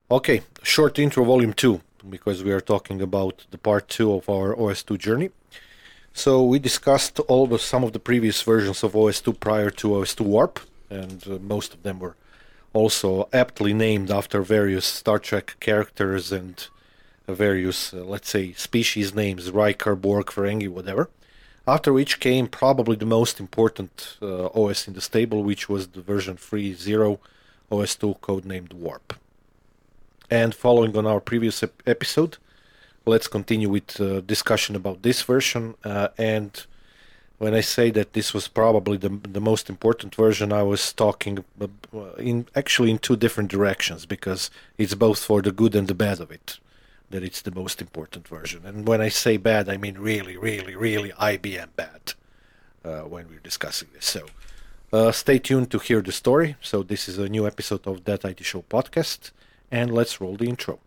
Okay, short intro volume 2, because we are talking about the part 2 of our OS2 journey. So we discussed some of the previous versions of OS2 prior to OS2 Warp, and most of them were also aptly named after various Star Trek characters and various, let's say, species names, Riker, Borg, Ferengi, whatever. After which came probably the most important OS in the stable, which was the version 3.0 OS2 codenamed Warp. And following on our previous episode, let's continue with discussion about this version. And when I say that this was probably the most important version, I was talking in two different directions, because it's both for the good and the bad of it, that it's the most important version. And when I say bad, I mean really, really, really IBM bad when we're discussing this. So stay tuned to hear the story. So this is a new episode of That IT Show podcast. And let's roll the intro.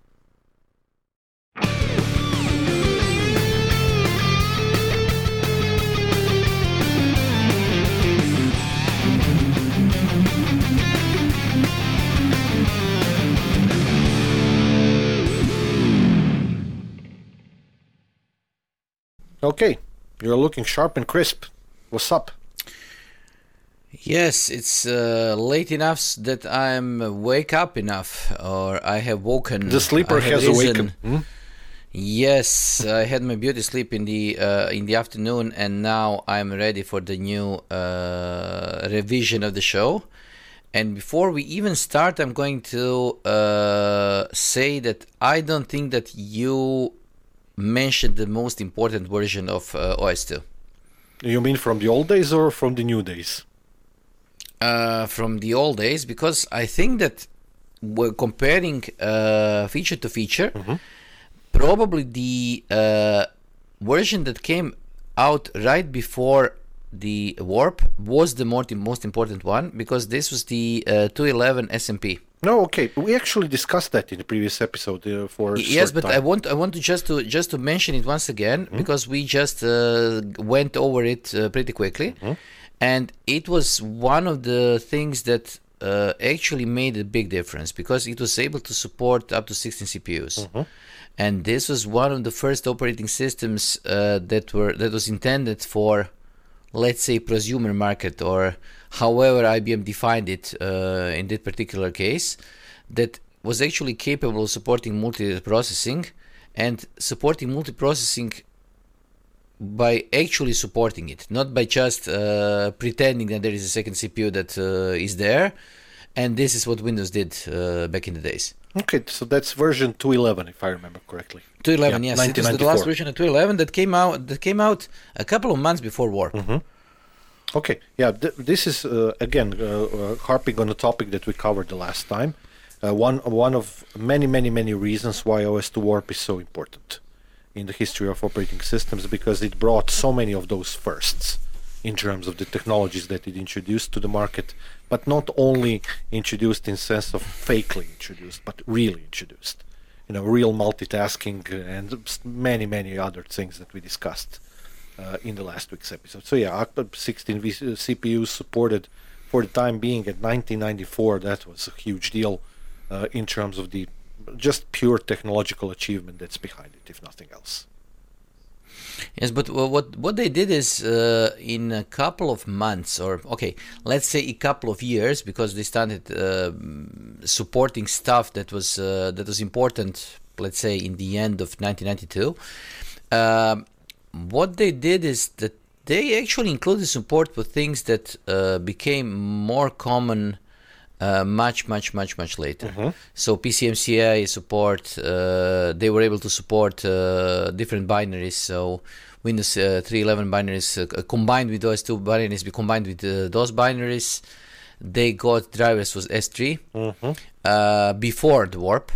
Okay, you're looking sharp and crisp. What's up? Yes, it's late enough that I'm wake up enough, or I have woken. The sleeper has awakened. Yes, I had my beauty sleep in the afternoon, and now I'm ready for the new revision of the show. And before we even start, I'm going to say that I don't think that you mentioned the most important version of OS2. You mean from the old days or from the new days? From the old days, because I think that we're comparing feature to feature, probably the version that came out right before the Warp was the most important one, because this was the 2.11 SMP. No, okay. We actually discussed that in the previous episode for yes, but time. I want to just to mention it once again, because we just went over it pretty quickly. And it was one of the things that actually made a big difference, because it was able to support up to 16 CPUs. And this was one of the first operating systems that was intended for, let's say, prosumer market, or however IBM defined it in that particular case, that was actually capable of supporting multiprocessing, and supporting multiprocessing by actually supporting it, not by just pretending that there is a second CPU that is there. And this is what Windows did back in the days. Okay, so that's version 2.11, if I remember correctly. 2.11, yes. It was the last version of 2.11 that came out a couple of months before Warp. Okay, yeah, this is, again, harping on a topic that we covered the last time. One of many, many, many reasons why OS2 Warp is so important in the history of operating systems, because it brought so many of those firsts in terms of the technologies that it introduced to the market, but not only introduced in sense of fakely introduced, but really introduced. Real multitasking and many, many other things that we discussed in the last week's episode. So yeah, 16 CPUs supported for the time being at 1994. That was a huge deal in terms of the just pure technological achievement that's behind it, if nothing else. Yes, but what they did is in a couple of months, or okay, let's say a couple of years, because they started supporting stuff that was important, let's say in the end of 1992. What they did is that they actually included support for things that became more common much later. So PCMCI support, they were able to support different binaries. So Windows 3.11 binaries combined with OS2 binaries, be combined with those binaries. They got drivers was S3 before the Warp.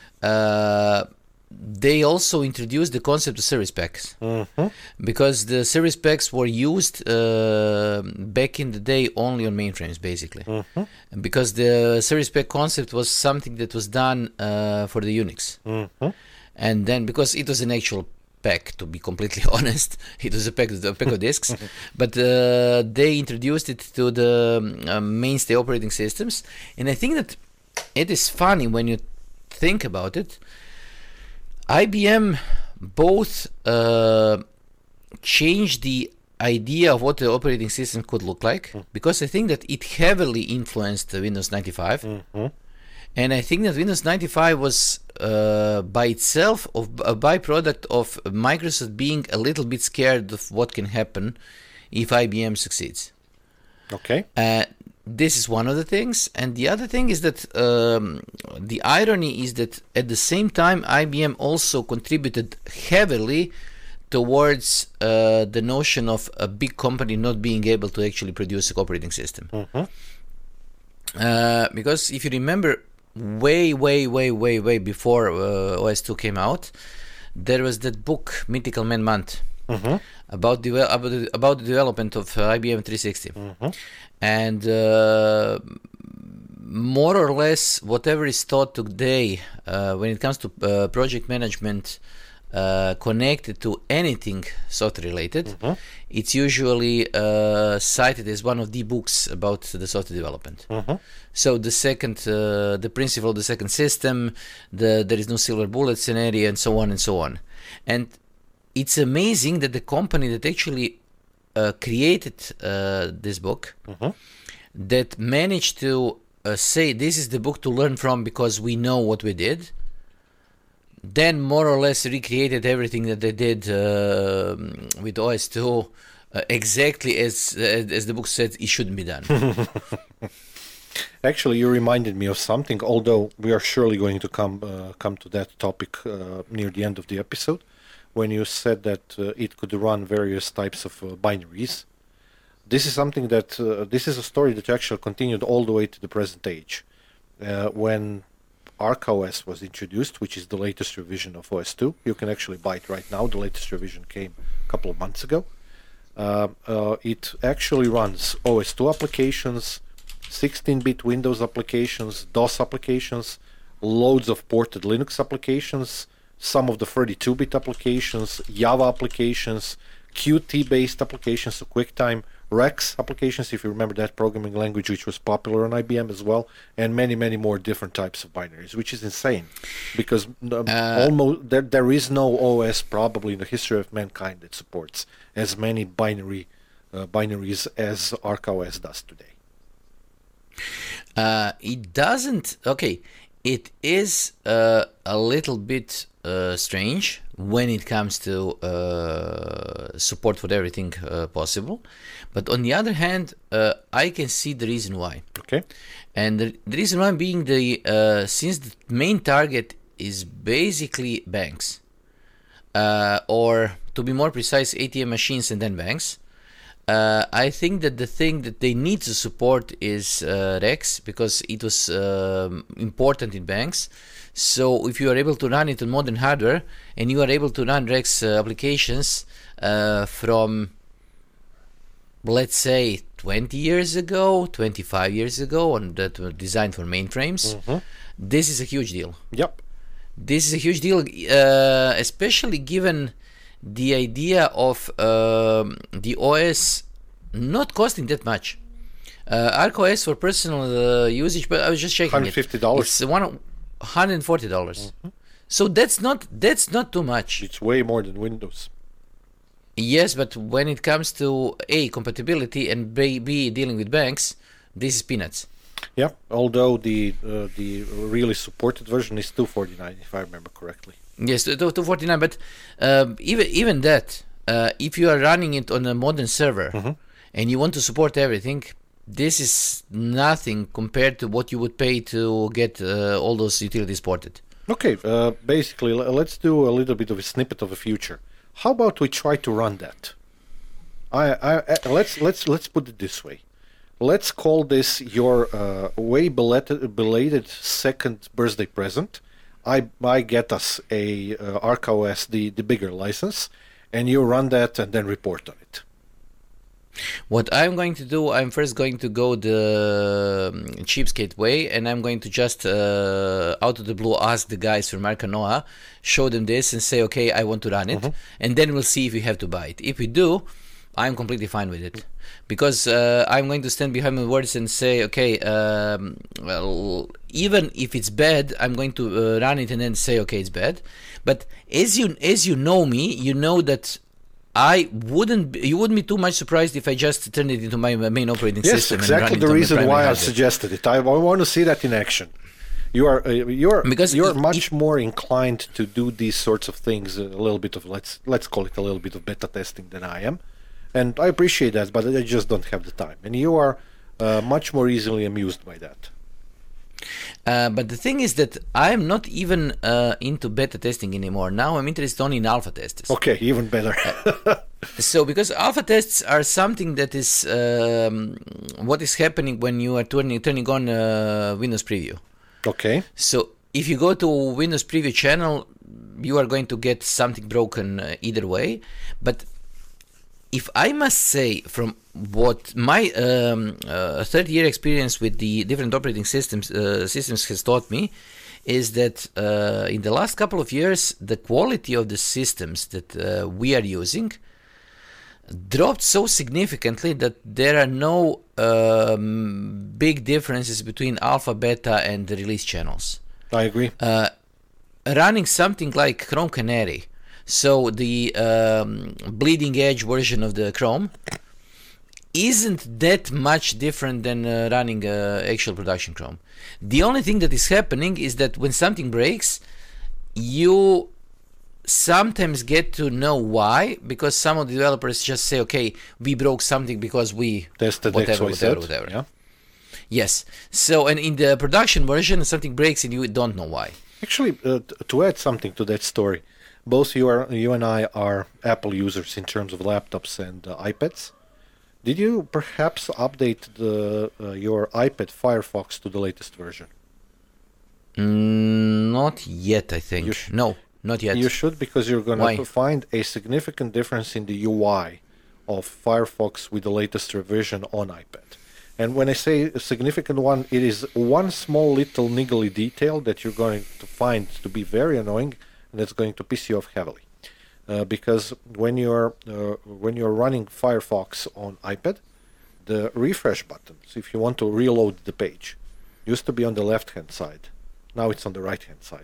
They also introduced the concept of service packs, because the service packs were used back in the day only on mainframes, basically. Because the service pack concept was something that was done for the Unix. And then, because it was an actual pack, to be completely honest, it was a pack of disks, but they introduced it to the mainstay operating systems. And I think that it is funny when you think about it, IBM both changed the idea of what the operating system could look like, because I think that it heavily influenced Windows 95. And I think that Windows 95 was by itself a byproduct of Microsoft being a little bit scared of what can happen if IBM succeeds. Okay. This is one of the things. And the other thing is that the irony is that at the same time, IBM also contributed heavily towards the notion of a big company not being able to actually produce an operating system. Because if you remember, way before OS2 came out, there was that book, Mythical Man Month, about the development of IBM 360. And more or less, whatever is taught today when it comes to project management connected to anything software related, it's usually cited as one of the books about the software development. So the principle of the second system, there is no silver bullet scenario, and so on and so on. And it's amazing that the company that actually created this book, that managed to say this is the book to learn from because we know what we did, then more or less recreated everything that they did with OS2 exactly as the book said it shouldn't be done. Actually, you reminded me of something, although we are surely going to come to that topic near the end of the episode, when you said that it could run various types of binaries. This is something that, this is a story that actually continued all the way to the present age. When ArcOS was introduced, which is the latest revision of OS2, you can actually buy it right now. The latest revision came a couple of months ago. It actually runs OS2 applications, 16-bit Windows applications, DOS applications, loads of ported Linux applications, some of the 32-bit applications, Java applications, Qt-based applications, so QuickTime, Rex applications, if you remember that programming language, which was popular on IBM as well, and many more different types of binaries, which is insane, because almost there is no OS probably in the history of mankind that supports as many binaries as ArcOS does today. It doesn't. Okay, it is a little bit strange when it comes to support for everything possible, but on the other hand, I can see the reason why. Okay, and the reason why being since the main target is basically banks, or to be more precise, ATM machines and then banks. I think that the thing that they need to support is Rex, because it was important in banks. So if you are able to run it on modern hardware and you are able to run Rex applications from, let's say, 20 years ago, 25 years ago, and that were designed for mainframes, this is a huge deal. Yep. This is a huge deal, especially given the idea of the OS not costing that much. ArcOS for personal usage, but I was just checking $150. It's $140. So that's not too much. It's way more than Windows. Yes, but when it comes to A, compatibility, and B, dealing with banks, this is peanuts. Yeah, although the really supported version is $249, if I remember correctly. Yes, $249, but even that, if you are running it on a modern server and you want to support everything, this is nothing compared to what you would pay to get all those utilities ported. Okay, basically, let's do a little bit of a snippet of a future. How about we try to run that? Let's put it this way. Let's call this your way belated second birthday present. I get us a ArcOS, the bigger license, and you run that and then report on it. What I'm going to do, I'm first going to go the cheapskate way, and I'm going to just out of the blue ask the guys from Arkanoa, show them this and say, okay, I want to run it, and then we'll see if we have to buy it. If we do, I'm completely fine with it. because I'm going to stand behind my words and say, okay, well, even if it's bad, I'm going to run it and then say, okay, it's bad. But as you know me, you know that you wouldn't be too much surprised if I just turned it into my main operating system. Yes, exactly the reason why I suggested it. I want to see that in action. You're much more inclined to do these sorts of things, a little bit of let's call it a little bit of beta testing than I am, and I appreciate that, but I just don't have the time. And you are much more easily amused by that. But the thing is that I'm not even into beta testing anymore. Now I'm interested only in alpha tests. Okay, even better. So because alpha tests are something that is what is happening when you are turning on Windows Preview. Okay. So if you go to Windows Preview channel, you are going to get something broken either way. But if I must say, from what my 30-year experience with the different operating systems has taught me, is that in the last couple of years, the quality of the systems that we are using dropped so significantly that there are no big differences between alpha, beta, and the release channels. I agree. Running something like Chrome Canary, so the bleeding edge version of the Chrome, isn't that much different than running actual production Chrome. The only thing that is happening is that when something breaks, you sometimes get to know why, because some of the developers just say, okay, we broke something because we tested whatever. Yeah. Yes. So, and in the production version, something breaks and you don't know why. Actually, to add something to that story, both you and I are Apple users in terms of laptops and iPads. Did you perhaps update your iPad Firefox to the latest version? Not yet, I think. No, not yet. You should, because you're going to find a significant difference in the UI of Firefox with the latest revision on iPad. And when I say a significant one, it is one small little niggly detail that you're going to find to be very annoying, and that's going to piss you off heavily. Because when you're running Firefox on iPad, the refresh button, so if you want to reload the page, used to be on the left-hand side. Now it's on the right-hand side.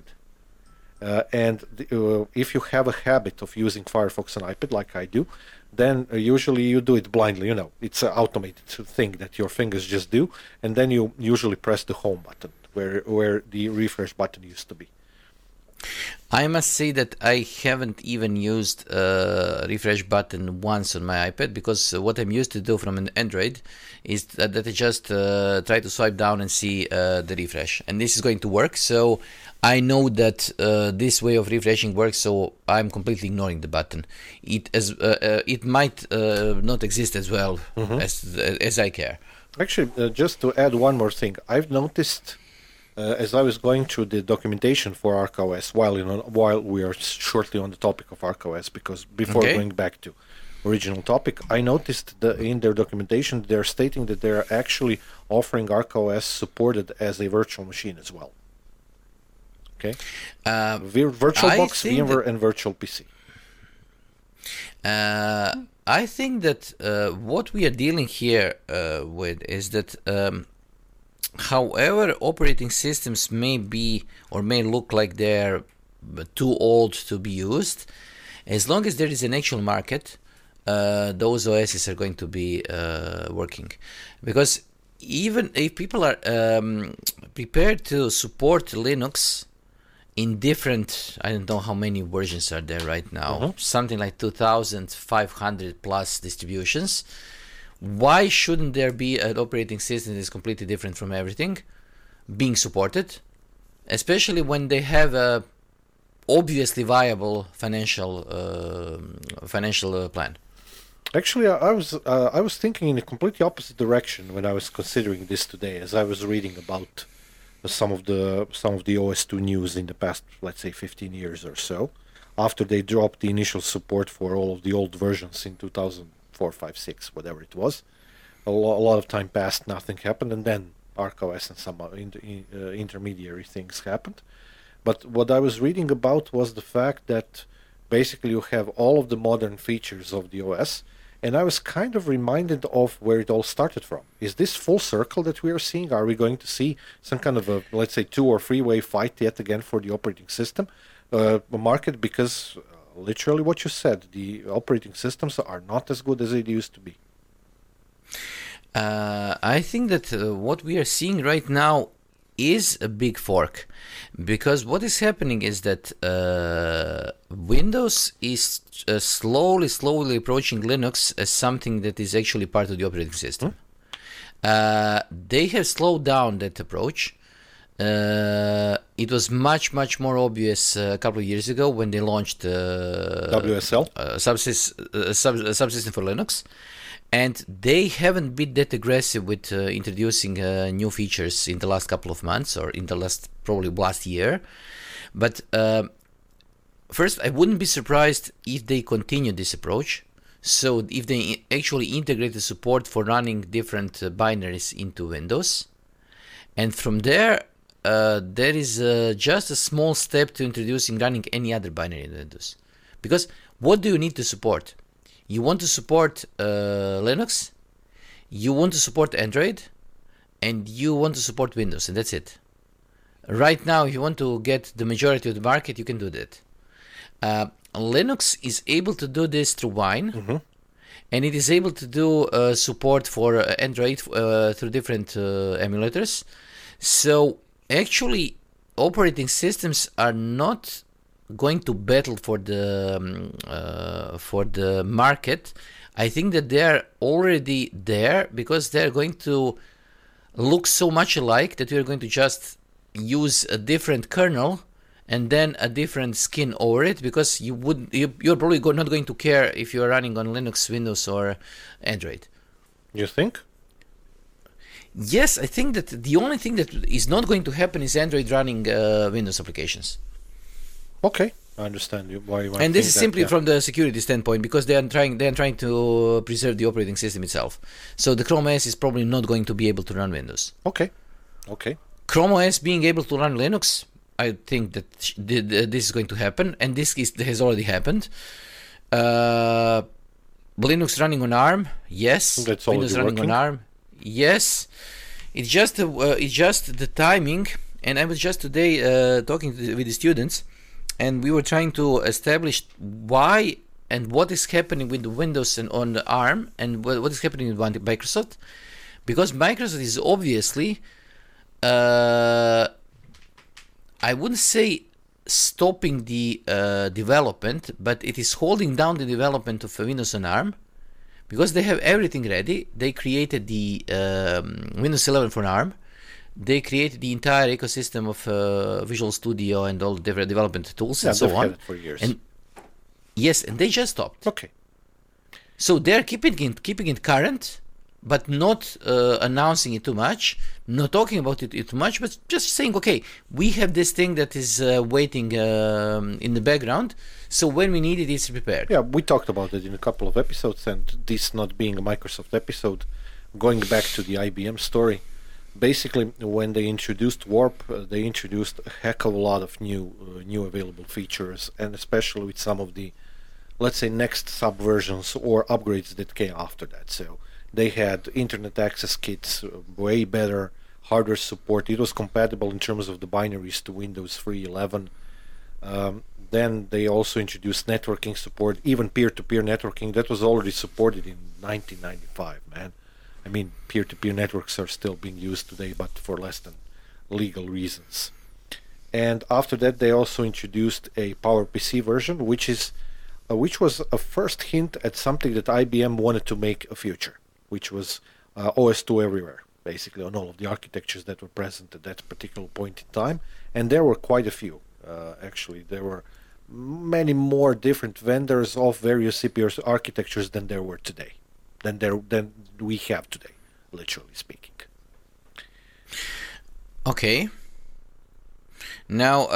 If you have a habit of using Firefox on iPad, like I do, then usually you do it blindly. It's an automated thing that your fingers just do, and then you usually press the home button where the refresh button used to be. I must say that I haven't even used a refresh button once on my iPad, because what I'm used to do from an Android is that I just try to swipe down and see the refresh, and this is going to work. So I know that this way of refreshing works, so I'm completely ignoring the button. It might not exist as well as I care. Actually, just to add one more thing, I've noticed as I was going through the documentation for ArcOS while we are shortly on the topic of ArcOS, because before going back to original topic, I noticed that in their documentation they're stating that they're actually offering ArcOS supported as a virtual machine as well. Okay, VirtualBox, VMware, and Virtual PC. I think that what we are dealing here with is that however operating systems may be or may look like they're too old to be used, as long as there is an actual market, those OSs are going to be working. Because even if people are prepared to support Linux in different, I don't know how many versions are there right now, something like 2,500 plus distributions, why shouldn't there be an operating system that is completely different from everything being supported, especially when they have a obviously viable financial plan? Actually, I was thinking in a completely opposite direction when I was considering this today, as I was reading about some of the OS2 news in the past, let's say 15 years or so, after they dropped the initial support for all of the old versions in 2004, 5, 6, whatever it was. A lot of time passed, nothing happened, and then ArcOS and some intermediary things happened. But what I was reading about was the fact that basically you have all of the modern features of the OS, And I was kind of reminded of where it all started from. Is this full circle that we are seeing? Are we going to see some kind of a, let's say, 2 or 3-way fight yet again for the operating system market? Because literally what you said, the operating systems are not as good as it used to be. I think that what we are seeing right now is a big fork, because what is happening is that Windows is slowly approaching Linux as something that is actually part of the operating system. They have slowed down that approach. It was much more obvious a couple of years ago when they launched WSL subsystem for Linux. And they haven't been that aggressive with introducing new features in the last couple of months, or in the probably last year. But first, I wouldn't be surprised if they continue this approach. So if they actually integrate the support for running different binaries into Windows. And from there, there is just a small step to introducing running any other binary in Windows. Because what do you need to support? You want to support Linux, you want to support Android, and you want to support Windows, and that's it. Right now, if you want to get the majority of the market, you can do that. Linux is able to do this through Wine, and it is able to do support for Android through different emulators. So actually, operating systems are not going to battle for the market. I think that they are already there, because they are going to look so much alike that we are going to just use a different kernel and then a different skin over it, because you're probably not going to care if you are running on Linux, Windows, or Android. You think? Yes, I think that the only thing that is not going to happen is Android running Windows applications. Okay, I understand why you want. And this is simply from the security standpoint, because they are trying to preserve the operating system itself. So the Chrome OS is probably not going to be able to run Windows. Okay. Chrome OS being able to run Linux, I think that this is going to happen, and this has already happened. Linux running on ARM, yes. That's Windows running working on ARM, yes. It's just the timing. And I was just today talking with the students, and we were trying to establish why and what is happening with the Windows and on the ARM, and what is happening with Microsoft. Because Microsoft is obviously, I wouldn't say stopping the development, but it is holding down the development of Windows on ARM, because they have everything ready. They created the Windows 11 for ARM. They created the entire ecosystem of Visual Studio and all the different development tools and so on. Had it for years. And yes, and they just stopped. Okay. So they're keeping it current, but not announcing it too much, not talking about it too much, but just saying, okay, we have this thing that is waiting in the background, so when we need it, it's prepared. Yeah, we talked about it in a couple of episodes, and this not being a Microsoft episode, going back to the IBM story, basically when they introduced Warp, they introduced a heck of a lot of new available features, and especially with some of the, let's say, next subversions or upgrades that came after that. So they had internet access kits, way better hardware support. It was compatible in terms of the binaries to Windows 3.11. Then they also introduced networking support, even peer-to-peer networking. That was already supported in 1995, man. I mean, peer-to-peer networks are still being used today, but for less than legal reasons. And after that, they also introduced a PowerPC version, which was a first hint at something that IBM wanted to make a future, which was OS2 everywhere, basically on all of the architectures that were present at that particular point in time. And there were quite a few, actually. There were many more different vendors of various CPU architectures than there were today, than we have today, literally speaking. Okay. Now,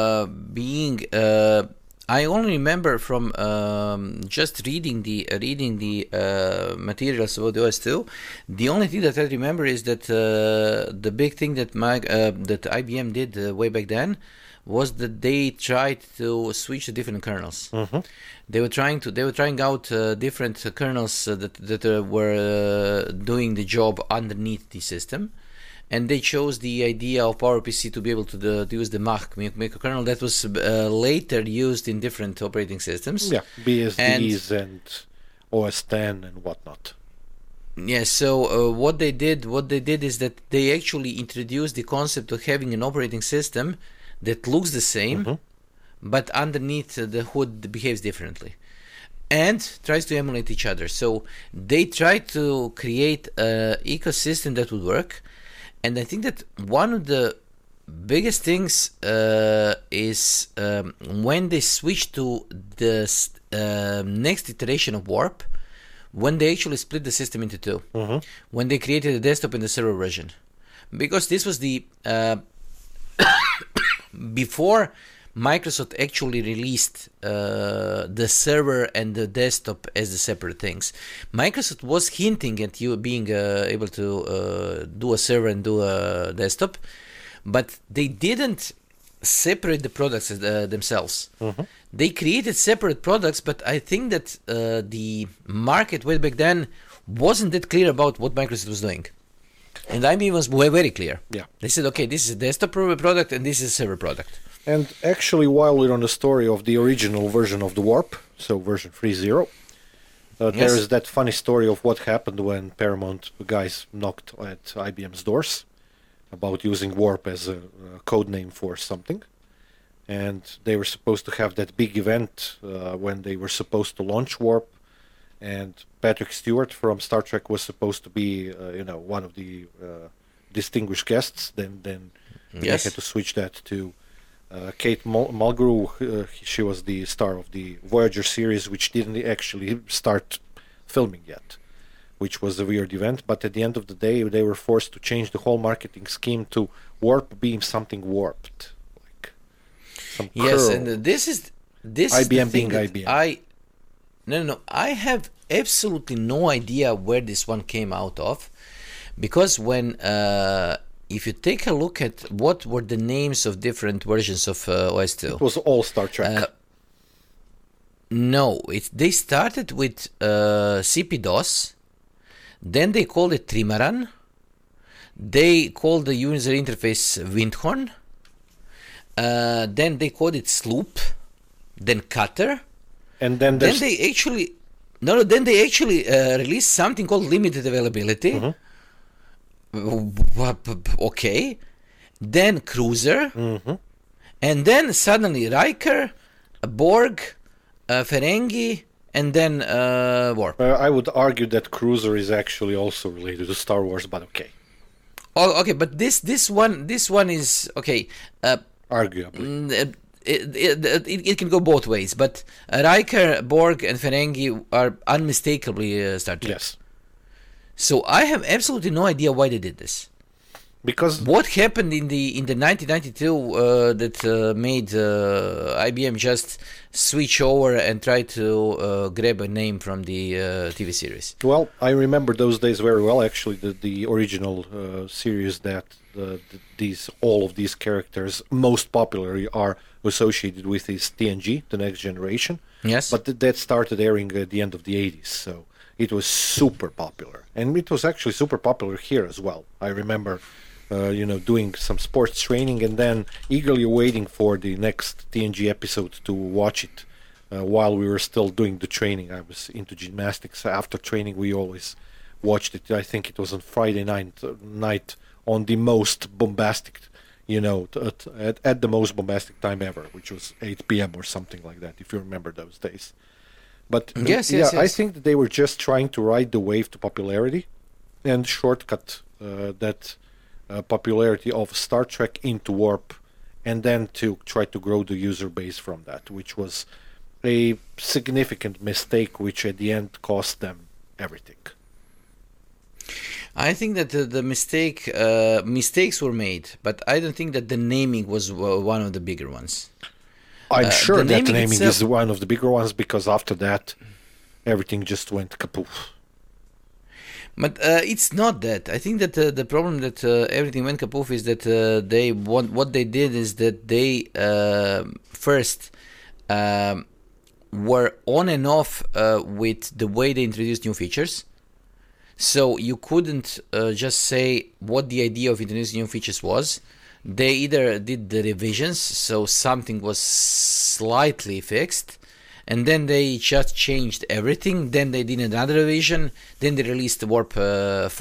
I only remember from just reading the materials about the OS2. The only thing that I remember is that the big thing that IBM did way back then was that they tried to switch to different kernels. They were trying out different kernels that were doing the job underneath the system, and they chose the idea of PowerPC to be able to use the Mach microkernel that was later used in different operating systems. Yeah, BSDs and OS 10 and whatnot. Yeah, so what they did is that they actually introduced the concept of having an operating system that looks the same, but underneath the hood behaves differently and tries to emulate each other. So they tried to create an ecosystem that would work, and I think that one of the biggest things is when they switched to the next iteration of Warp, when they actually split the system into two, when they created the desktop and the server version, because this was the before Microsoft actually released the server and the desktop as the separate things. Microsoft was hinting at you being able to do a server and do a desktop, but they didn't separate the products themselves. They created separate products, but I think that the market way back then wasn't that clear about what Microsoft was doing. And IBM was very clear. Yeah. They said, okay, this is a desktop product and this is a server product. And actually, while we're on the story of the original version of the Warp, so version 3.0, there is that funny story of what happened when Paramount guys knocked at IBM's doors about using Warp as a code name for something. And they were supposed to have that big event when they were supposed to launch Warp. And Patrick Stewart from Star Trek was supposed to be, one of the distinguished guests. Then they had to switch that to Kate Mulgrew. She was the star of the Voyager series, which didn't actually start filming yet, which was a weird event. But at the end of the day, they were forced to change the whole marketing scheme to Warp being something warped, like some curl. And this is IBM being IBM. No. I have absolutely no idea where this one came out of, because when if you take a look at what were the names of different versions of OS2, it was all Star Trek. No, they started with CP-DOS, then they called it Trimaran, they called the user interface Windhorn, then they called it Sloop, then Cutter, and then they actually released something called limited availability. Okay, then Cruiser, and then suddenly Riker, Borg, Ferengi, and then Warp. I would argue that Cruiser is actually also related to Star Wars, but okay. Oh, okay, but this one is okay. Arguably. It can go both ways, but Riker, Borg, and Ferengi are unmistakably Star Trek. Yes. So I have absolutely no idea why they did this. Because what happened in the 1992 that made IBM just switch over and try to grab a name from the TV series? Well, I remember those days very well. Actually, the original series that all of these characters most popularly are associated with is TNG, The Next Generation. Yes. But that started airing at the end of the 80s, so it was super popular. And it was actually super popular here as well. I remember, doing some sports training and then eagerly waiting for the next TNG episode to watch it while we were still doing the training. I was into gymnastics. After training, we always watched it. I think it was on Friday night on the most bombastic, at the most bombastic time ever, which was 8 p.m. or something like that, if you remember those days. But yes. I think that they were just trying to ride the wave to popularity and shortcut that popularity of Star Trek into Warp, and then to try to grow the user base from that, which was a significant mistake, which at the end cost them everything. I think that the mistakes were made, but I don't think that the naming was one of the bigger ones. I'm sure that the naming itself is one of the bigger ones, because after that, everything just went kapoof. But it's not that. I think that the problem that everything went kapoof is that what they did is that they first were on and off with the way they introduced new features. So you couldn't just say what the idea of introducing new features was. They either did the revisions, so something was slightly fixed, and then they just changed everything. Then they did another revision. Then they released the Warp 4.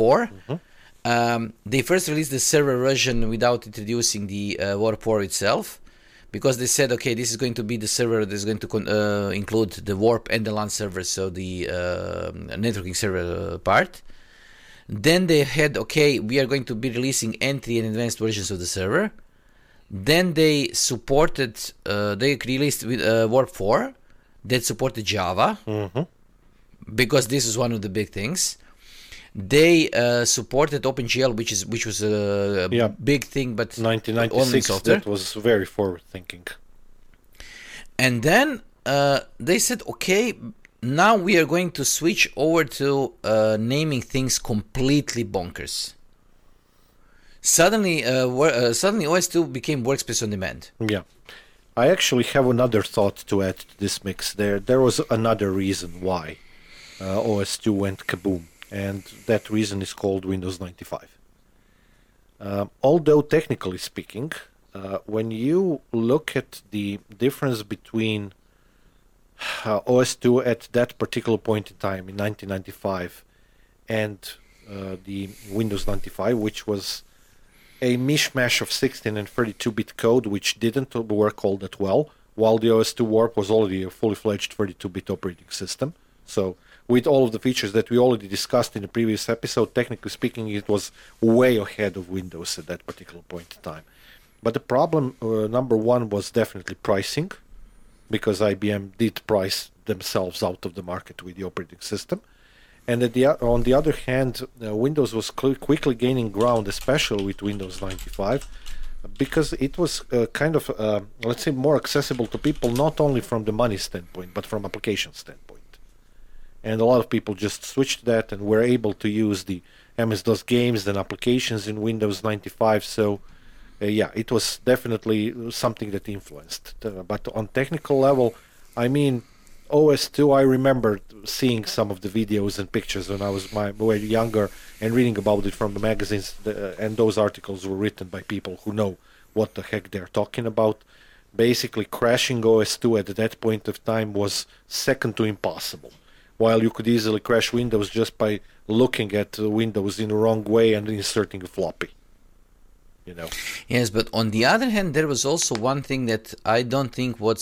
They first released the server version without introducing the Warp 4 itself, because they said, okay, this is going to be the server that is going to include the Warp and the LAN server, so the networking server part. Then they had, okay, we are going to be releasing entry and advanced versions of the server. Then they supported, they released with Warp 4 that supported Java, because this is one of the big things. They supported OpenGL, which was a big thing, but 1996, that was very forward thinking. And then they said, okay, now we are going to switch over to naming things completely bonkers. Suddenly OS2 became workspace on demand. Yeah. I actually have another thought to add to this mix. There was another reason why OS2 went kaboom, and that reason is called Windows 95. Although technically speaking, when you look at the difference between OS2 at that particular point in time in 1995 and the Windows 95, which was a mishmash of 16 and 32-bit code which didn't work all that well, while the OS2 Warp was already a fully fledged 32-bit operating system. So with all of the features that we already discussed in the previous episode, technically speaking, it was way ahead of Windows at that particular point in time. But the problem, number one, was definitely pricing, because IBM did price themselves out of the market with the operating system. And on the other hand, Windows was quickly gaining ground, especially with Windows 95, because it was let's say, more accessible to people, not only from the money standpoint, but from application standpoint. And a lot of people just switched that and were able to use the MS-DOS games and applications in Windows 95. So it was definitely something that influenced. But on technical level, I mean, OS2, I remember seeing some of the videos and pictures when I was way younger and reading about it from the magazines, and those articles were written by people who know what the heck they're talking about. Basically, crashing OS2 at that point of time was second to impossible, while you could easily crash Windows just by looking at Windows in the wrong way and inserting a floppy. Yes, but on the other hand, there was also one thing that I don't think but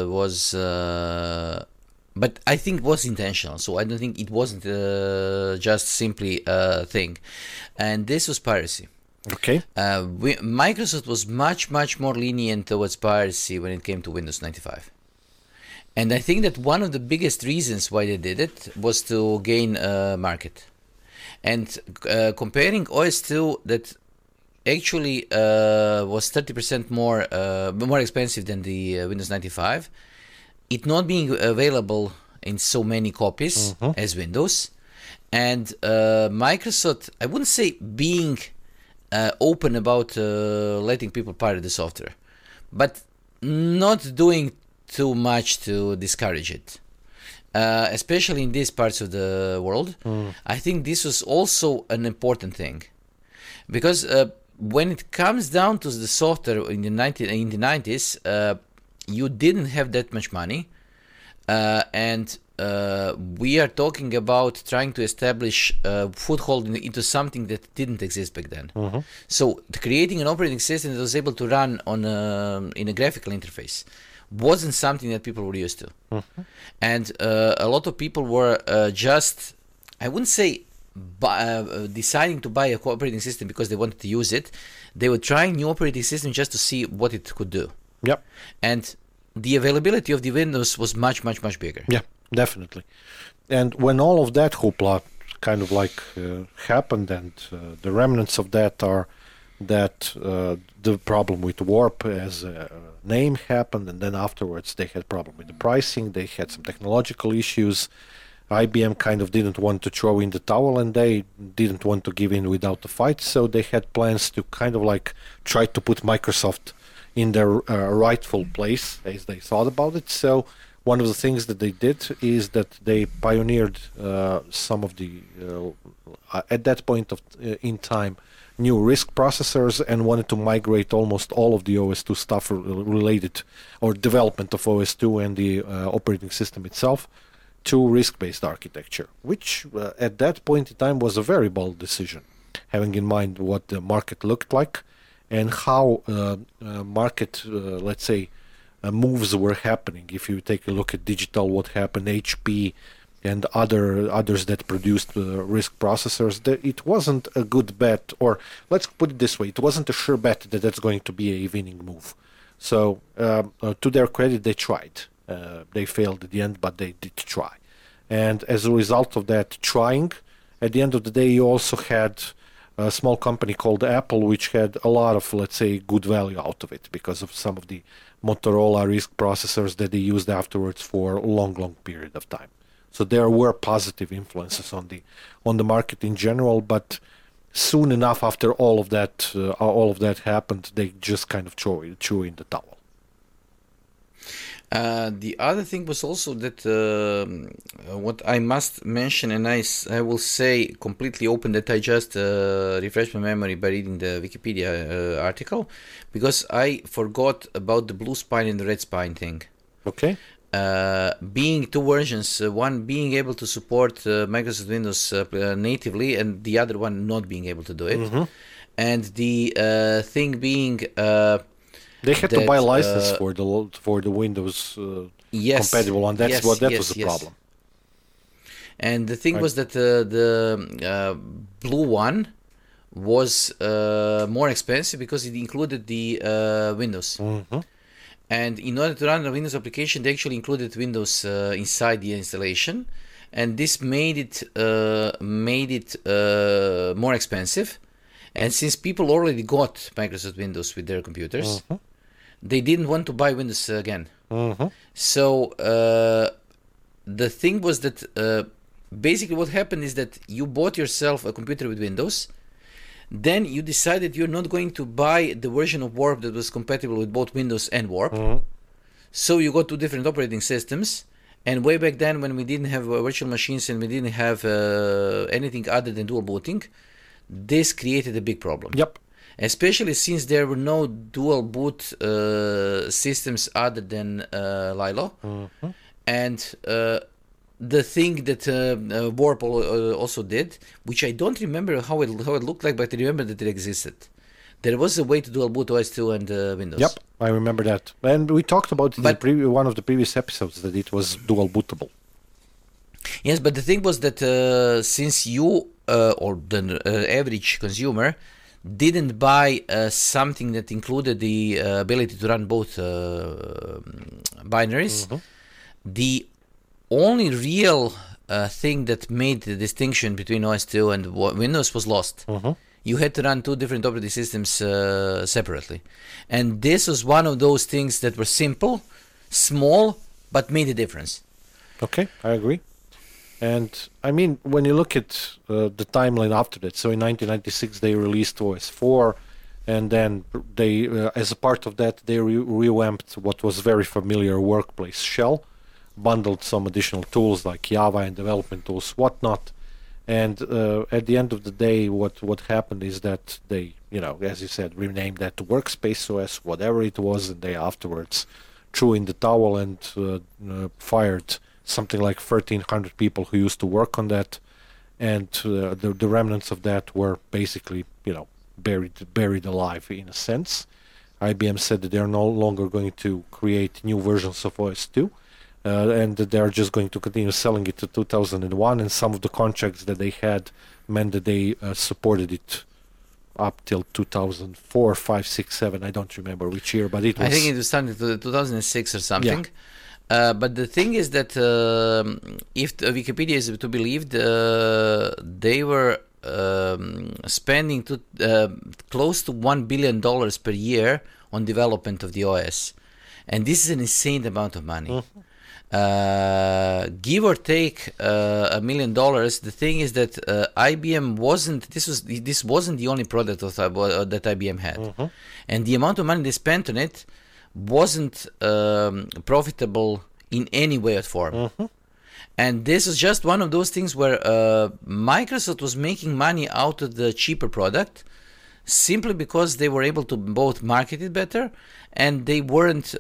I think was intentional. So I don't think it wasn't just simply a thing, and this was piracy. Okay. Microsoft was much more lenient towards piracy when it came to Windows 95, and I think that one of the biggest reasons why they did it was to gain market, and comparing OS2 that actually was 30% more expensive than the Windows 95, it not being available in so many copies as Windows, and Microsoft, I wouldn't say being open about letting people pirate the software, but not doing too much to discourage it, especially in these parts of the world. I think this was also an important thing, because when it comes down to the software in the 90s, you didn't have that much money, and we are talking about trying to establish a foothold into something that didn't exist back then. So creating an operating system that was able to run on in a graphical interface wasn't something that people were used to, and a lot of people were just, I wouldn't say deciding to buy a operating system because they wanted to use it. They were trying new operating system just to see what it could do. Yep. And the availability of the Windows was much bigger. Yeah, definitely. And when all of that hoopla kind of like happened, and the remnants of that are that the problem with Warp as a name happened, and then afterwards they had problem with the pricing, they had some technological issues. IBM kind of didn't want to throw in the towel, and they didn't want to give in without a fight, so they had plans to kind of like try to put Microsoft in their rightful place as they thought about it. So one of the things that they did is that they pioneered some of the, at that point in time, new RISC processors, and wanted to migrate almost all of the OS2 stuff related or development of OS2 and the operating system itself to RISC-based architecture, which at that point in time was a very bold decision, having in mind what the market looked like and how market, let's say, moves were happening. If you take a look at digital, what happened, HP and others that produced RISC processors, it wasn't a good bet, or let's put it this way, it wasn't a sure bet that that's going to be a winning move. So to their credit, they tried. They failed at the end, but they did try. And as a result of that trying, at the end of the day, you also had a small company called Apple, which had a lot of, let's say, good value out of it because of some of the Motorola RISC processors that they used afterwards for a long period of time. So there were positive influences on the market in general, but soon enough after all of that happened, they just kind of threw in the towel. The other thing was also that what I must mention, and I will say completely open, that I just refreshed my memory by reading the Wikipedia article, because I forgot about the blue spine and the red spine thing. Okay. Being two versions, one being able to support Microsoft Windows natively, and the other one not being able to do it. Mm-hmm. And the thing being... they had to buy a license for the Windows compatible one. That was the problem. And the thing was that the blue one was more expensive because it included the Windows. Mm-hmm. And in order to run a Windows application, they actually included Windows inside the installation, and this made it more expensive. And since people already got Microsoft Windows with their computers, mm-hmm. they didn't want to buy Windows again. Mm-hmm. So the thing was that basically what happened is that you bought yourself a computer with Windows. Then you decided you're not going to buy the version of Warp that was compatible with both Windows and Warp. Mm-hmm. So you got two different operating systems. And way back then, when we didn't have virtual machines and we didn't have anything other than dual booting, this created a big problem. Yep. Especially since there were no dual boot systems other than Lilo. Mm-hmm. And the thing that Warp also did, which I don't remember how it looked like, but I remember that it existed. There was a way to dual boot OS2 and Windows. Yep, I remember that. And we talked about it in one of the previous episodes, that it was dual bootable. Yes, but the thing was that since you, or the average consumer, didn't buy something that included the ability to run both binaries, mm-hmm. the only real thing that made the distinction between OS2 and Windows was lost. Mm-hmm. You had to run two different operating systems separately. And this was one of those things that were simple, small, but made a difference. Okay, I agree. And I mean, when you look at the timeline after that, so in 1996 they released OS4, and then they, as a part of that, they revamped what was very familiar workplace shell, bundled some additional tools like Java and development tools, whatnot. And at the end of the day, what happened is that they, as you said, renamed that to Workspace OS, whatever it was, and they afterwards threw in the towel and fired something like 1,300 people who used to work on that. And the remnants of that were basically, buried alive in a sense. IBM said that they're no longer going to create new versions of OS2. And they're just going to continue selling it to 2001, and some of the contracts that they had meant that they supported it up till 2004, 5, 6, 7. I don't remember which year, but it was... I think it was starting to 2006 or something. Yeah. But the thing is that if Wikipedia is to be believed, they were spending close to $1 billion per year on development of the OS. And this is an insane amount of money. Mm-hmm. give or take $1 million. The thing is that IBM wasn't the only product that IBM had, and the amount of money they spent on it wasn't profitable in any way or form. And this is just one of those things where Microsoft was making money out of the cheaper product simply because they were able to both market it better and they weren't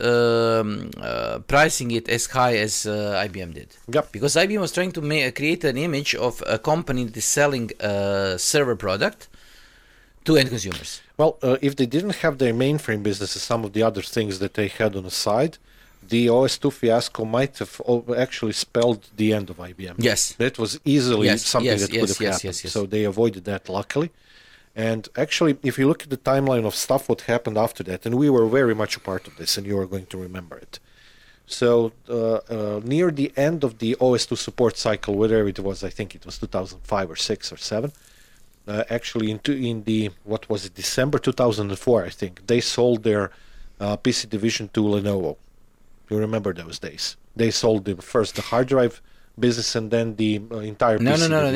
pricing it as high as IBM did. Yep. Because IBM was trying to create an image of a company that is selling a server product to end consumers. Well, if they didn't have their mainframe business and some of the other things that they had on the side, the OS2 fiasco might have actually spelled the end of IBM. Yes. That was easily something that could have happened. Yes. So they avoided that, luckily. And actually, if you look at the timeline of stuff, what happened after that, and we were very much a part of this, and you are going to remember it. So near the end of the OS2 support cycle, whatever it was, I think it was 2005 or 6 or 7, actually in the, what was it, December 2004, I think, they sold their PC division to Lenovo. You remember those days? They sold first the hard drive business and then the entire PC division. No.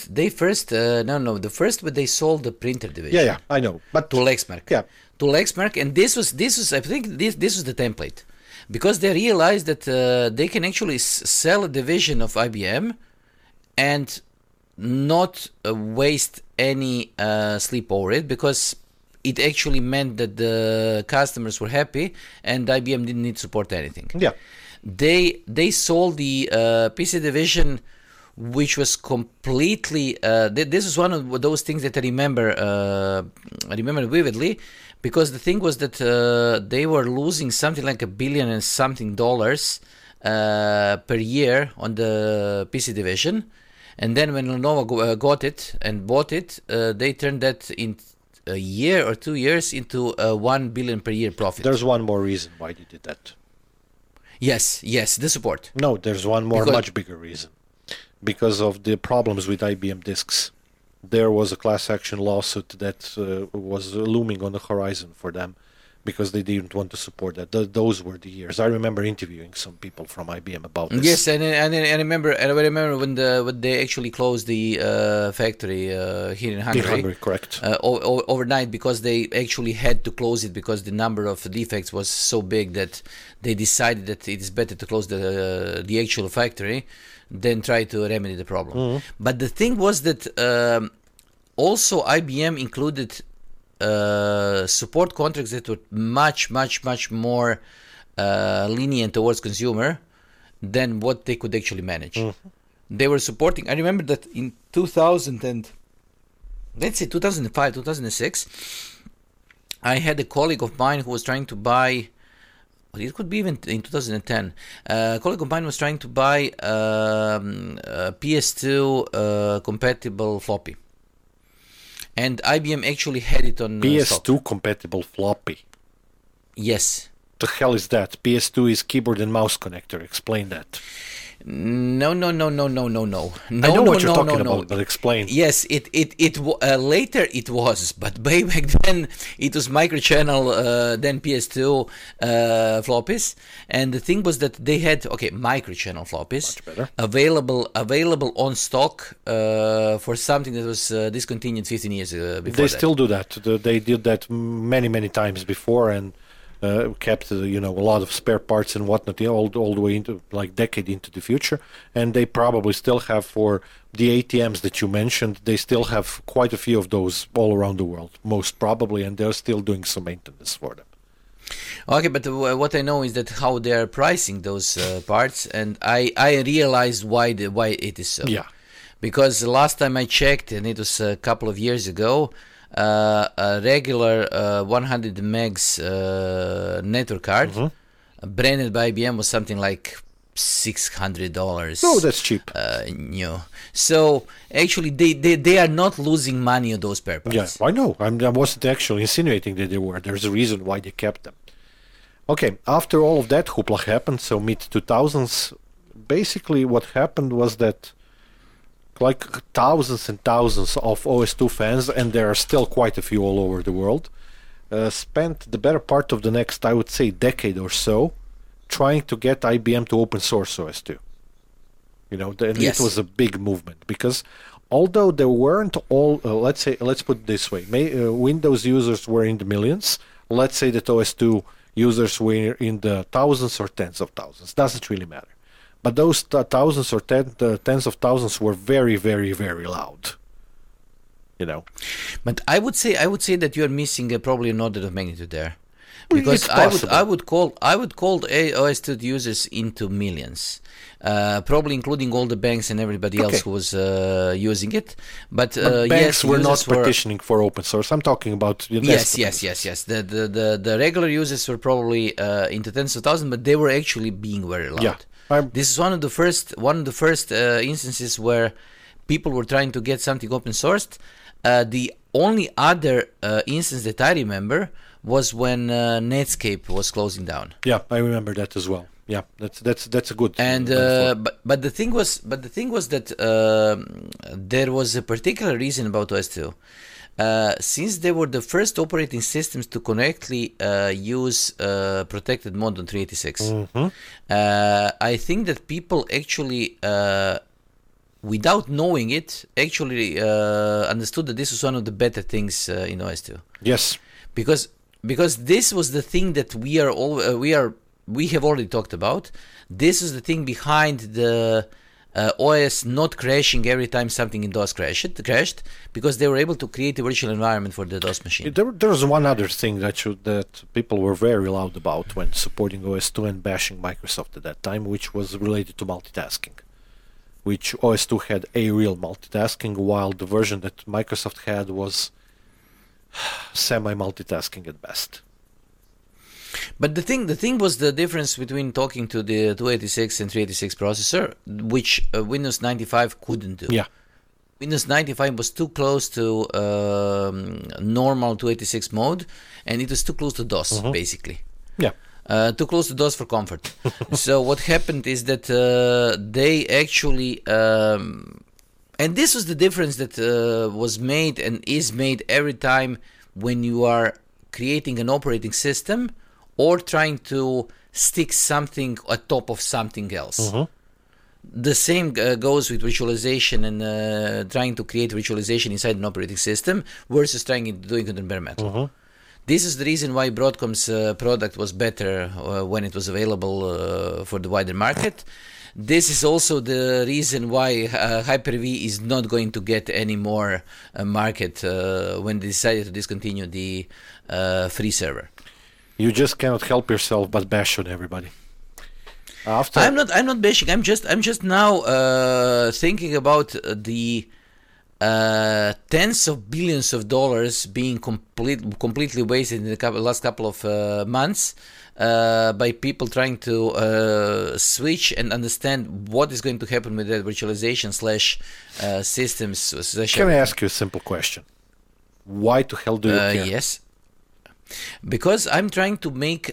The first they sold the printer division. Yeah, I know. But to Lexmark. Yeah. To Lexmark, and this was I think this was the template, because they realized that they can actually sell a division of IBM and not waste any sleep over it, because it actually meant that the customers were happy and IBM didn't need to support anything. Yeah. They sold the PC division, which was completely. This is one of those things that I remember vividly, because the thing was that they were losing something like $1 billion and something per year on the PC division, and then when Lenovo got it and bought it, they turned that in a year or 2 years into $1 billion per year profit. There's one more reason why they did that. Yes, the support. No, there's one more, much bigger reason. Because of the problems with IBM disks. There was a class action lawsuit that was looming on the horizon for them, because they didn't want to support that. Those were the years. I remember interviewing some people from IBM about this. Yes, and I remember when they actually closed the factory here in Hungary. In Hungary, correct. Overnight, because they actually had to close it because the number of defects was so big that they decided that it is better to close the actual factory than try to remedy the problem. But the thing was that also IBM included support contracts that were much more lenient towards consumer than what they could actually manage. They were supporting. I remember that in 2005, 2006, I had a colleague of mine who was trying to buy. It could be even in 2010. A colleague of mine was trying to buy a PS2 compatible floppy. And IBM actually had it on PS2 stock. compatible floppy. Yes. The hell is that? PS2 is keyboard and mouse connector. Explain that. No. I know what you're talking about, but explain. Yes, later it was, but way back then it was microchannel, then PS2 floppies, and the thing was that they had microchannel floppies available on stock for something that was discontinued 15 years before. They still do that. They did that many times before, and kept a lot of spare parts and whatnot all the way into decade into the future. And they probably still have, for the ATMs that you mentioned, they still have quite a few of those all around the world, most probably, and they're still doing some maintenance for them. Okay, but what I know is that how they are pricing those parts, and I realized why it is so. Yeah. Because the last time I checked, and it was a couple of years ago, a regular 100 megs network card branded by IBM was something like $600. Oh, that's cheap. So actually they are not losing money on those spare parts. Yeah, I know. I wasn't actually insinuating that they were. There's a reason why they kept them. Okay, after all of that hoopla happened, so mid-2000s, basically what happened was that thousands and thousands of OS2 fans, and there are still quite a few all over the world, spent the better part of the next, I would say, decade or so trying to get IBM to open source OS2. Yes. It was a big movement because although there weren't all, let's put it this way, Windows users were in the millions. Let's say that OS2 users were in the thousands or tens of thousands. Doesn't really matter. But those thousands or tens of thousands were very, very, very loud. But I would say that you are missing probably an order of magnitude there, Well, because it's possible. I would call OS2 users into millions, probably including all the banks and everybody else who was using it. But Banks yes, were not users petitioning for open source. I'm talking about the Yes. desktop. The regular users were probably into tens of thousands, but they were actually being very loud. Yeah. This is one of the first instances where people were trying to get something open sourced. The only other instance that I remember was when Netscape was closing down. Yeah, I remember that as well. Yeah, that's a good. And but the thing was that there was a particular reason about OS2. Since they were the first operating systems to correctly use protected mode on 386, I think that people actually, without knowing it, actually understood that this was one of the better things in OS2. Yes, because this was the thing that we have already talked about. This is the thing behind the OS not crashing every time something in DOS crashed, because they were able to create a virtual environment for the DOS machine. there was one other thing that people were very loud about when supporting OS2 and bashing Microsoft at that time, which was related to multitasking. Which OS2 had a real multitasking, while the version that Microsoft had was semi-multitasking at best. But the thing was the difference between talking to the 286 and 386 processor, which Windows 95 couldn't do. Yeah. Windows 95 was too close to normal 286 mode, and it was too close to DOS, basically. Yeah. Too close to DOS for comfort. So what happened is that they actually, and this was the difference that was made and is made every time when you are creating an operating system or trying to stick something atop of something else. The same goes with virtualization and trying to create virtualization inside an operating system versus trying to do it on bare metal. This is the reason why Broadcom's product was better when it was available for the wider market. This is also the reason why Hyper-V is not going to get any more market when they decided to discontinue the free server. You just cannot help yourself but bash on everybody. I'm not bashing. I'm just now thinking about the tens of billions of dollars being completely wasted in the last couple of months by people trying to switch and understand what is going to happen with that virtualization / systems. Can I ask you a simple question? Why the hell do you care? Yes. Because I'm trying to make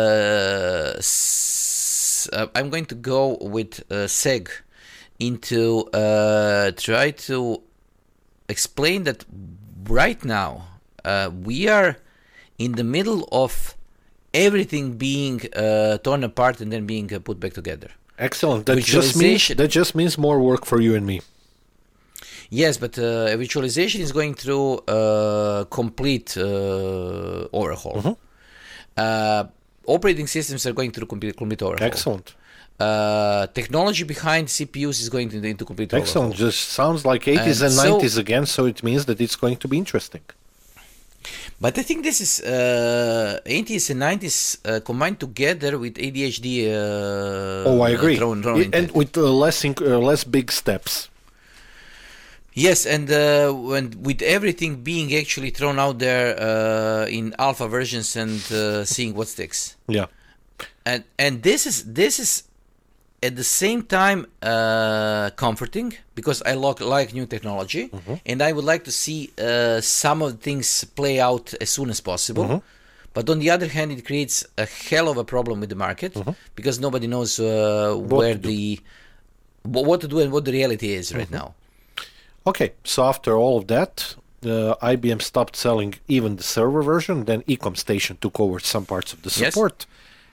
I'm going to go with seg into try to explain that right now we are in the middle of everything being torn apart and then being put back together. Excellent. That just means more work for you and me. Yes, but virtualization is going through complete overhaul. Operating systems are going through complete overhaul. Excellent. Technology behind CPUs is going into complete overhaul. Excellent. Just sounds like 80s and 90s again, so it means that it's going to be interesting. But I think this is 80s and 90s combined together with ADHD. I agree. And with less big steps. Yes, and with everything being actually thrown out there in alpha versions and seeing what sticks. Yeah. And this is at the same time comforting, because I like new technology, and I would like to see some of the things play out as soon as possible. But on the other hand, it creates a hell of a problem with the market, because nobody knows what to do and what the reality is right now. Okay, so after all of that, IBM stopped selling even the server version. Then Ecom Station took over some parts of the support.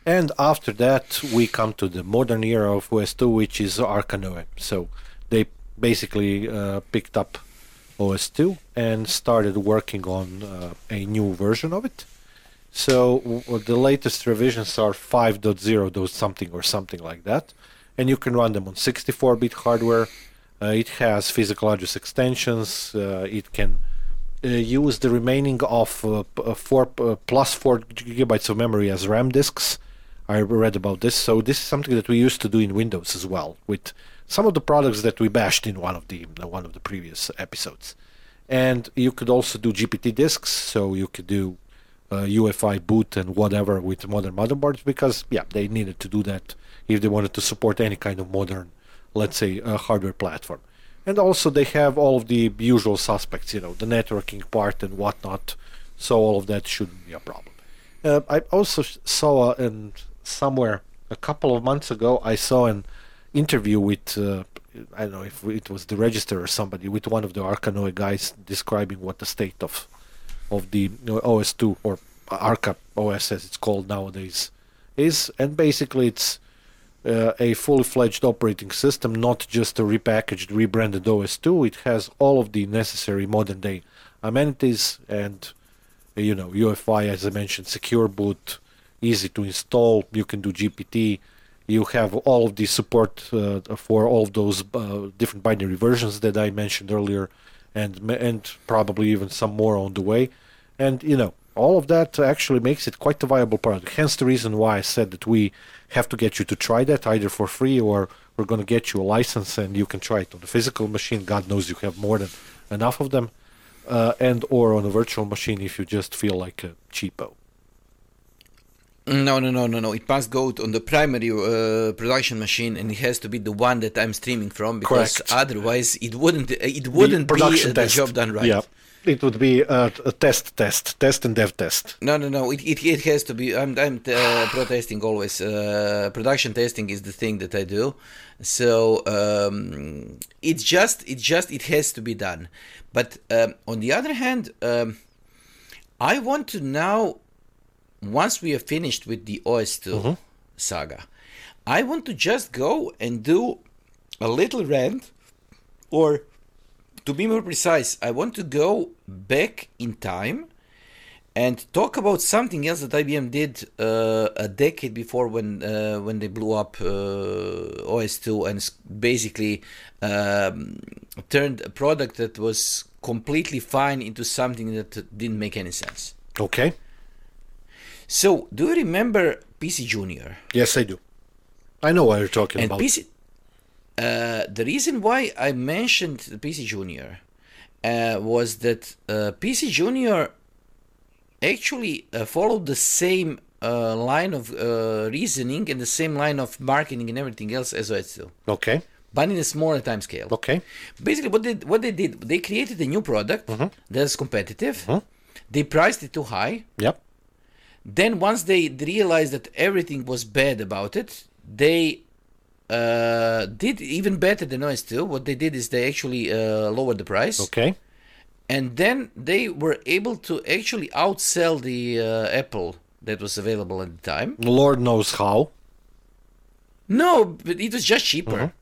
And after that, we come to the modern era of OS2, which is Arkanoe. So they basically picked up OS2 and started working on a new version of it. So the latest revisions are 5.0, those something or something like that. And you can run them on 64-bit hardware. It has physical address extensions. It can use the remaining of 4 gigabytes of memory as RAM disks. I read about this. So this is something that we used to do in Windows as well, with some of the products that we bashed in one of the previous episodes. And you could also do GPT disks, so you could do UEFI boot and whatever with modern motherboards, because they needed to do that if they wanted to support any kind of modern, let's say, hardware platform. And also they have all of the usual suspects, the networking part and whatnot. So all of that shouldn't be a problem. I also saw somewhere a couple of months ago, I saw an interview with I don't know if it was the Register or somebody, with one of the Arkanoe guys describing what the state of the OS2 or Arca OS as it's called nowadays is, and basically it's a fully fledged operating system, not just a repackaged, rebranded OS2. It has all of the necessary modern day amenities and UEFI, as I mentioned, secure boot, easy to install. You can do GPT. You have all of the support for all of those different binary versions that I mentioned earlier, and probably even some more on the way. And all of that actually makes it quite a viable product. Hence the reason why I said that we have to get you to try that either for free, or we're going to get you a license and you can try it on a physical machine. God knows you have more than enough of them, and or on a virtual machine if you just feel like a cheapo. No. It must go on the primary production machine, and it has to be the one that I'm streaming from, because Correct. Otherwise it wouldn't be the job done right. Yeah, it would be a test and dev test. No. It has to be. I'm protesting always. Production testing is the thing that I do. So it has to be done. But on the other hand, I want to now. Once we are finished with the OS2 saga, I want to just go and do a little rant, or to be more precise, I want to go back in time and talk about something else that IBM did a decade before when they blew up OS2 and basically turned a product that was completely fine into something that didn't make any sense. Okay. So, do you remember PC Junior? Yes, I do. I know what you're talking about. The reason why I mentioned the PC Junior was that PC Junior actually followed the same line of reasoning and the same line of marketing and everything else as OS2. Okay. But in a smaller time scale. Okay. Basically, what they did, they created a new product that's competitive. They priced it too high. Yep. Then once they realized that everything was bad about it, they did even better than OS2. What they did is they actually lowered the price. Okay. And then they were able to actually outsell the Apple that was available at the time. Lord knows how. No, but it was just cheaper.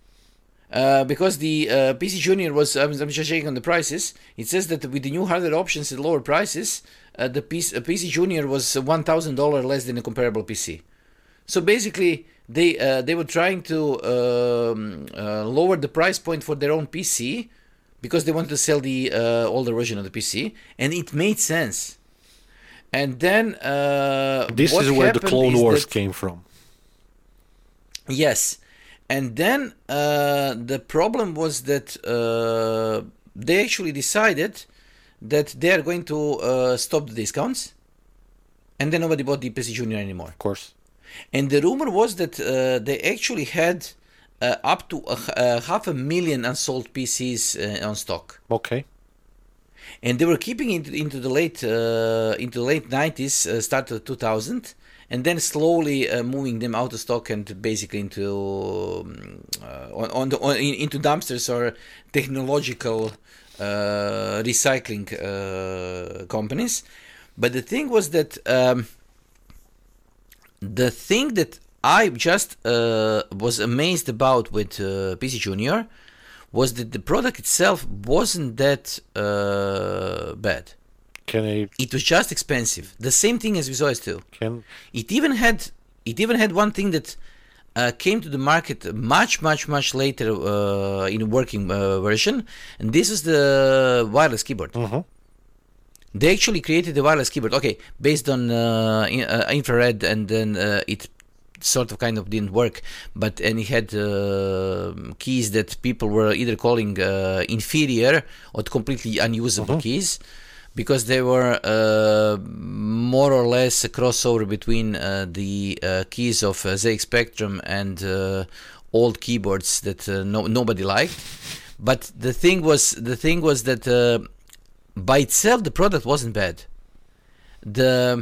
Because the PC Junior was, I'm just checking on the prices. It says that with the new hardware options at lower prices, the PC Junior was $1,000 less than a comparable PC. So basically, they were trying to lower the price point for their own PC because they wanted to sell the older version of the PC, and it made sense. And then this is where the Clone Wars came from. Yes. And then the problem was that they actually decided that they are going to stop the discounts, and then nobody bought the PC Junior anymore. Of course. And the rumor was that they actually had up to 500,000 unsold PCs on stock. Okay. And they were keeping it into the late 90s, start of 2000. And then slowly moving them out of stock and basically into into dumpsters or technological recycling companies. But the thing was that the thing that I just was amazed about with PC Junior was that the product itself wasn't that bad. It was just expensive. The same thing as with OS 2. It even had one thing that came to the market much later in a working version, and this is the wireless keyboard. They actually created the wireless keyboard, based on infrared, and then it sort of kind of didn't work, and it had keys that people were either calling inferior or completely unusable keys, because they were more or less a crossover between the keys of ZX Spectrum and old keyboards that nobody liked. But the thing was that by itself the product wasn't bad. The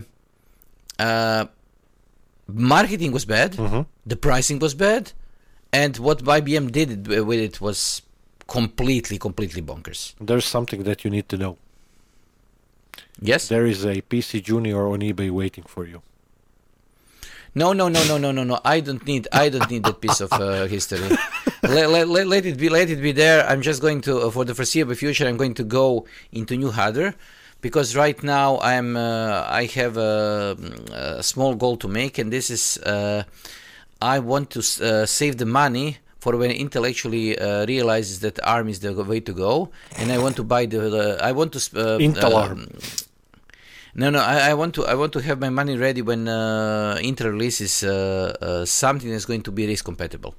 marketing was bad, the pricing was bad, and what IBM did with it was completely bonkers. There's something that you need to know. Yes? There is a PC Junior on eBay waiting for you. No. I don't need that piece of history. Let it be there. I'm just going to, for the foreseeable future, I'm going to go into new hardware, because right now I have a small goal to make, and this is I want to save the money for when Intel actually realizes that ARM is the way to go, and I want to buy Intel ARM. No, I want to have my money ready when Intel releases something that's going to be RISC compatible.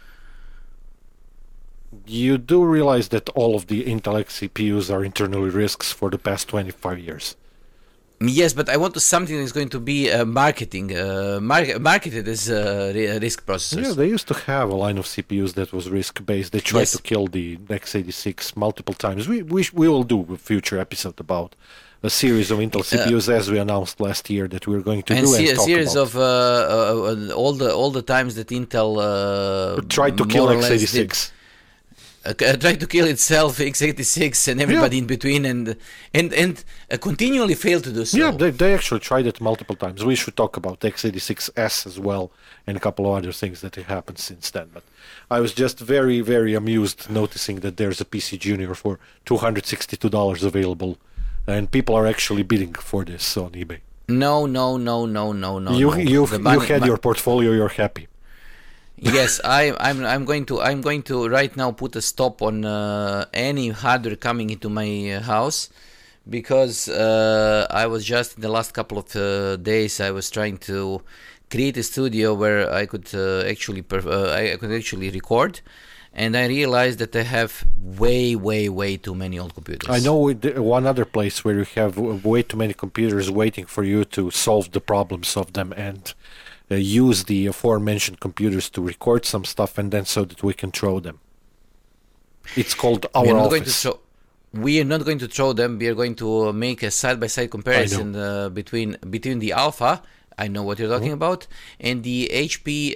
You do realize that all of the Intel X CPUs are internally RISCs for the past 25 years. Yes, but I want something that's going to be marketed as RISC processors. Yeah, they used to have a line of CPUs that was RISC-based. They tried to kill the x86 multiple times. We will do a future episode about a series of Intel CPUs, as we announced last year that we were going to do. A series of all the times that Intel tried to kill x86. Tried to kill itself, x86, and everybody in between, and continually failed to do so. Yeah, they actually tried it multiple times. We should talk about x86S as well, and a couple of other things that have happened since then. But I was just very, very amused noticing that there's a PC Junior for $262 available, and people are actually bidding for this on eBay. No. You had your portfolio. You're happy. Yes, I'm going to right now put a stop on any hardware coming into my house, because I was just in the last couple of days I was trying to create a studio where I could actually record, and I realized that I have way too many old computers. I know one other place where you have way too many computers waiting for you to solve the problems of them and use the aforementioned computers to record some stuff, and then so that we can throw them. It's called our office. We are not going to throw them. We are going to make a side-by-side comparison between the Alpha, I know what you're talking about, and the HP.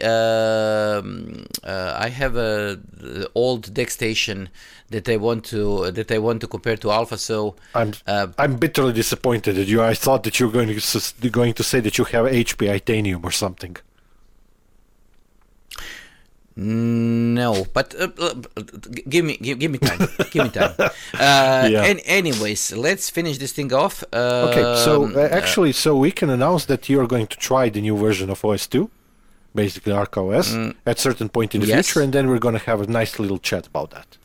I have a old DeckStation that I want to compare to Alpha. So I'm bitterly disappointed at you. I thought that you're going to say that you have HP Itanium or something. No, but give me time. Give me time. Anyways, let's finish this thing off. Okay, so we can announce that you're going to try the new version of OS 2, basically Arc OS, at a certain point in the future, and then we're going to have a nice little chat about that.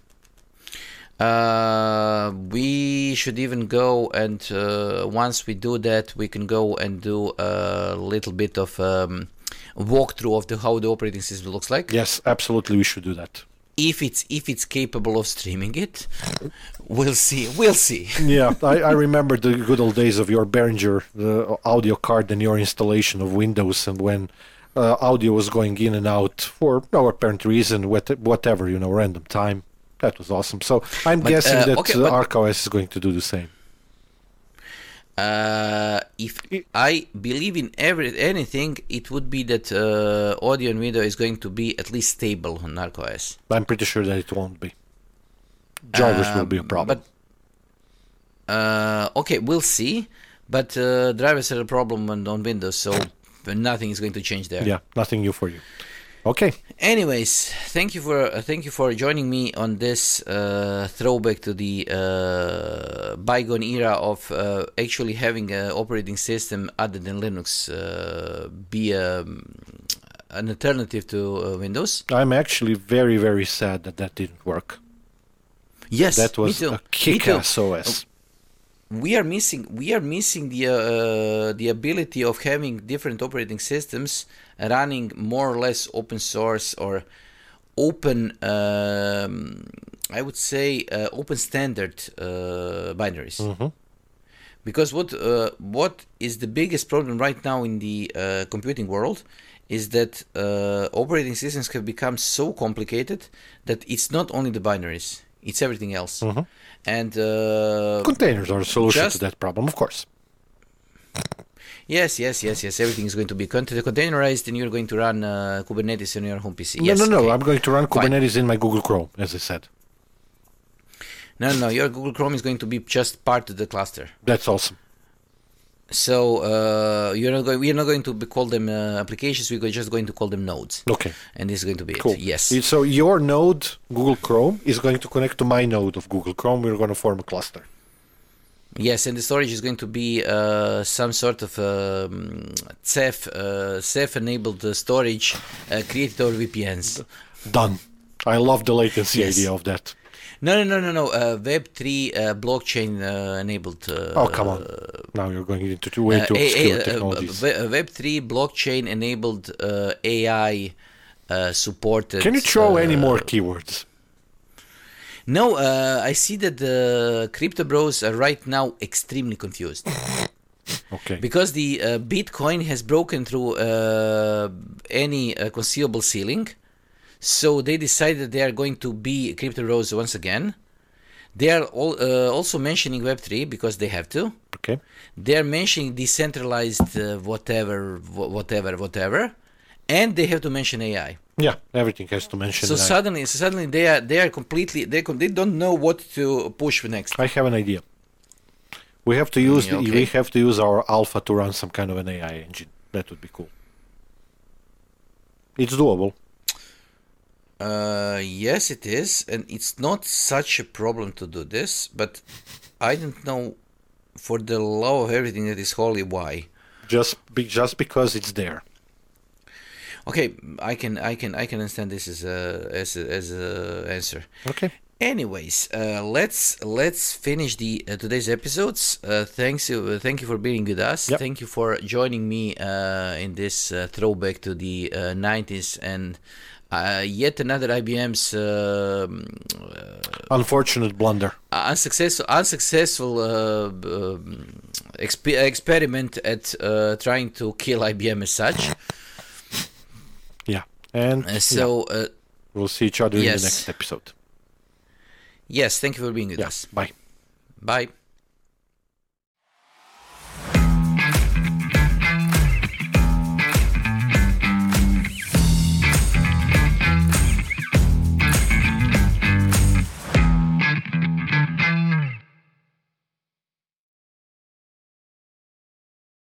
We should even go and once we do that, we can go and do a little bit of walkthrough of how the operating system looks like. Yes, absolutely, we should do that. If it's capable of streaming it, we'll see. Yeah, I remember the good old days of your Behringer audio card and your installation of Windows, and when audio was going in and out for no apparent reason, whatever, random time. That was awesome. So I'm guessing that Arc OS is going to do the same. If I believe in anything, it would be that audio and video is going to be at least stable on Arc OS. I'm pretty sure that it won't be. Drivers will be a problem. But we'll see. But drivers are a problem on Windows, so but nothing is going to change there. Yeah, nothing new for you. Okay. Anyways, thank you for joining me on this throwback to the bygone era of actually having an operating system other than Linux be an alternative to Windows. I'm actually very, very sad that didn't work. Yes, that was a kick-ass OS. We are missing the ability of having different operating systems running more or less open source or open, I would say, open standard binaries. Mm-hmm. Because what is the biggest problem right now in the computing world is that operating systems have become so complicated that it's not only the binaries, it's everything else. Mm-hmm. And containers are a solution to that problem, of course. Yes. Everything is going to be containerized, and you're going to run Kubernetes on your home PC. Yes, No. okay. I'm going to run Kubernetes in my Google Chrome, as I said. No. Your Google Chrome is going to be just part of the cluster. That's awesome. So we're not going to call them applications. We're just going to call them nodes. Okay. And this is going to be cool. it. Yes. So your node, Google Chrome, is going to connect to my node of Google Chrome. We're going to form a cluster. Yes, and the storage is going to be some sort of Ceph-enabled storage created over VPNs. Done. I love the latency Yes. idea of that. No. Web3 blockchain enabled. Oh, come on. Now you're going into way too obscure technologies. Web3 blockchain enabled AI supported. Can you throw any more keywords? No, I see that the crypto bros are right now extremely confused. Okay. Because the Bitcoin has broken through any conceivable ceiling. So they decided they are going to be crypto bros once again. They are also mentioning Web3 because they have to. Okay. They are mentioning decentralized whatever. And they have to mention AI. Yeah, everything has to mention So AI. suddenly they are completely they don't know what to push next. I have an idea. We have to use Okay. we have to use our alpha to run some kind of an AI engine. That would be cool. It's doable. Yes, it is, and it's not such a problem to do this. But I don't know, for the love of everything that is holy, why. Just because it's there. Okay, I can understand this as a answer. Okay. Anyways, let's finish the today's episodes. Thank you for being with us. Yep. Thank you for joining me in this throwback to the 90s and yet another IBM's Unfortunate blunder. unsuccessful experiment at trying to kill IBM as such. Yeah. And we'll see each other in the yes. next episode. Yes, thank you for being with us. Bye. Bye.